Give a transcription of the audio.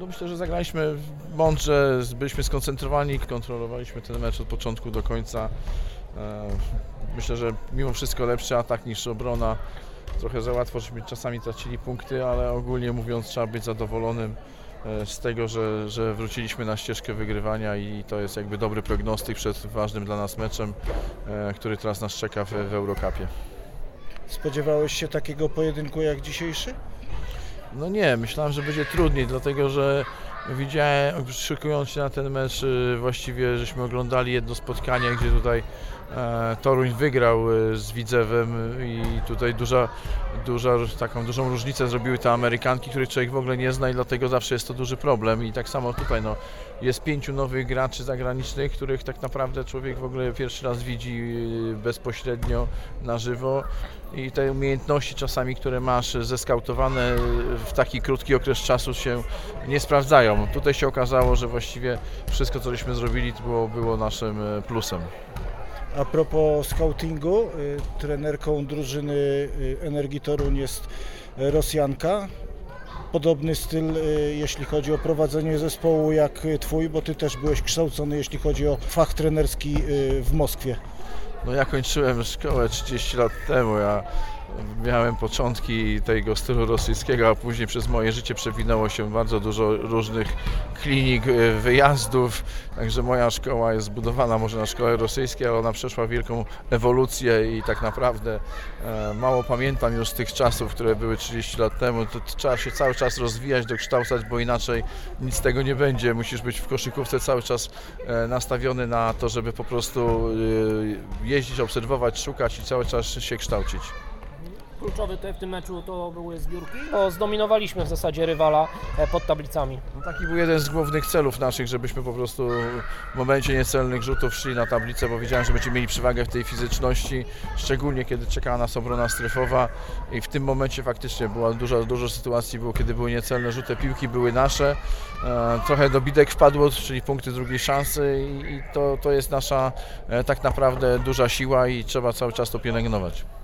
No myślę, że zagraliśmy mądrze, byliśmy skoncentrowani, kontrolowaliśmy ten mecz od początku do końca. Myślę, że mimo wszystko lepszy atak niż obrona. Trochę za łatwo, żeśmy czasami tracili punkty, ale ogólnie mówiąc trzeba być zadowolonym z tego, że wróciliśmy na ścieżkę wygrywania i to jest jakby dobry prognostyk przed ważnym dla nas meczem, który teraz nas czeka w Eurocupie. Spodziewałeś się takiego pojedynku jak dzisiejszy? No nie, myślałem, że będzie trudniej, dlatego że widziałem, szykując się na ten mecz, właściwie żeśmy oglądali jedno spotkanie, gdzie tutaj Toruń wygrał z Widzewem i tutaj dużą różnicę zrobiły te Amerykanki, których człowiek w ogóle nie zna i dlatego zawsze jest to duży problem. I tak samo tutaj jest 5 nowych graczy zagranicznych, których tak naprawdę człowiek w ogóle pierwszy raz widzi bezpośrednio na żywo i te umiejętności czasami, które masz zeskautowane w taki krótki okres czasu się nie sprawdzają. Tutaj się okazało, że właściwie wszystko, co żeśmy zrobili, to było naszym plusem. A propos scoutingu, trenerką drużyny Energii Toruń jest Rosjanka. Podobny styl, jeśli chodzi o prowadzenie zespołu jak Twój, bo Ty też byłeś kształcony, jeśli chodzi o fach trenerski w Moskwie. No ja kończyłem szkołę 30 lat temu, ja miałem początki tego stylu rosyjskiego, a później przez moje życie przewinęło się bardzo dużo różnych klinik, wyjazdów, także moja szkoła jest zbudowana może na szkole rosyjskiej, ale ona przeszła wielką ewolucję i tak naprawdę mało pamiętam już z tych czasów, które były 30 lat temu. To trzeba się cały czas rozwijać, dokształcać, bo inaczej nic z tego nie będzie. Musisz być w koszykówce cały czas nastawiony na to, żeby po prostu jeździć, obserwować, szukać i cały czas się kształcić. Kluczowy tutaj w tym meczu to były zbiórki. Zdominowaliśmy w zasadzie rywala pod tablicami. No taki był jeden z głównych celów naszych, żebyśmy po prostu w momencie niecelnych rzutów szli na tablicę, bo wiedziałem, że będziemy mieli przewagę w tej fizyczności, szczególnie kiedy czekała nas obrona strefowa i w tym momencie faktycznie była dużo sytuacji, kiedy były niecelne rzuty, piłki były nasze, trochę do bidek wpadło, czyli punkty drugiej szansy i to jest nasza tak naprawdę duża siła i trzeba cały czas to pielęgnować.